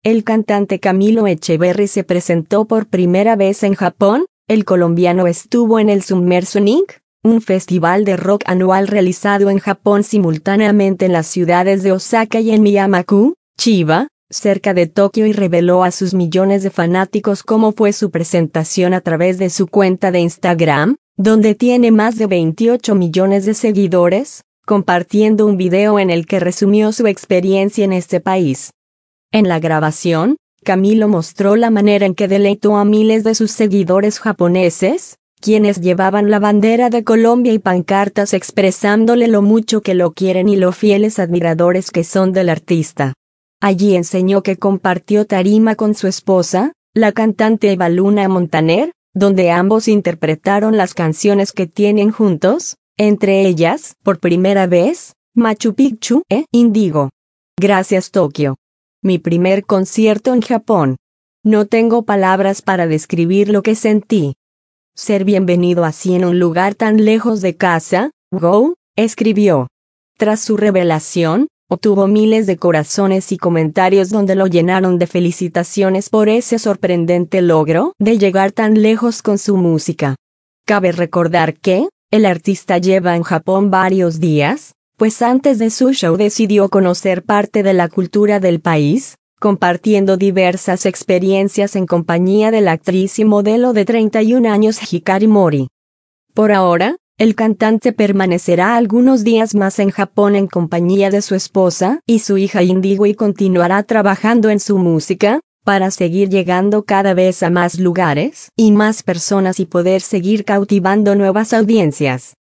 el cantante Camilo Echeverry se presentó por primera vez en Japón. El colombiano estuvo en el Submersion Inc., un festival de rock anual realizado en Japón simultáneamente en las ciudades de Osaka y en Miyamaku, Chiba, cerca de Tokio, y reveló a sus millones de fanáticos cómo fue su presentación a través de su cuenta de Instagram, donde tiene más de 28 millones de seguidores, compartiendo un video en el que resumió su experiencia en este país. En la grabación, Camilo mostró la manera en que deleitó a miles de sus seguidores japoneses, quienes llevaban la bandera de Colombia y pancartas expresándole lo mucho que lo quieren y lo fieles admiradores que son del artista. Allí enseñó que compartió tarima con su esposa, la cantante Eva Luna Montaner, donde ambos interpretaron las canciones que tienen juntos, entre ellas, por primera vez, Machu Picchu e Indigo. Gracias Tokio. Mi primer concierto en Japón. No tengo palabras para describir lo que sentí. Ser bienvenido así en un lugar tan lejos de casa, wow, escribió. Tras su revelación, obtuvo miles de corazones y comentarios donde lo llenaron de felicitaciones por ese sorprendente logro de llegar tan lejos con su música. Cabe recordar que, el artista lleva en Japón varios días, pues antes de su show decidió conocer parte de la cultura del país, compartiendo diversas experiencias en compañía de la actriz y modelo de 31 años Hikari Mori. Por ahora, el cantante permanecerá algunos días más en Japón en compañía de su esposa y su hija Indigo y continuará trabajando en su música, para seguir llegando cada vez a más lugares y más personas y poder seguir cautivando nuevas audiencias.